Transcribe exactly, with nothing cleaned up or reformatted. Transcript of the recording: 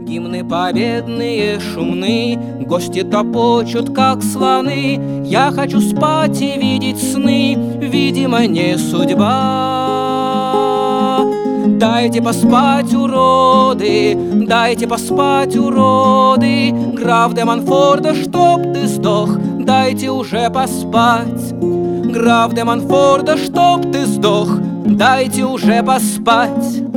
Гимны победные шумны, гости топочут, как слоны. Я хочу спать и видеть сны, видимо, не судьба. Дайте поспать, уроды, дайте поспать, уроды. Граф де Монфорда, чтоб ты сдох, дайте уже поспать. Граф де Монфорда, чтоб ты сдох, дайте уже поспать.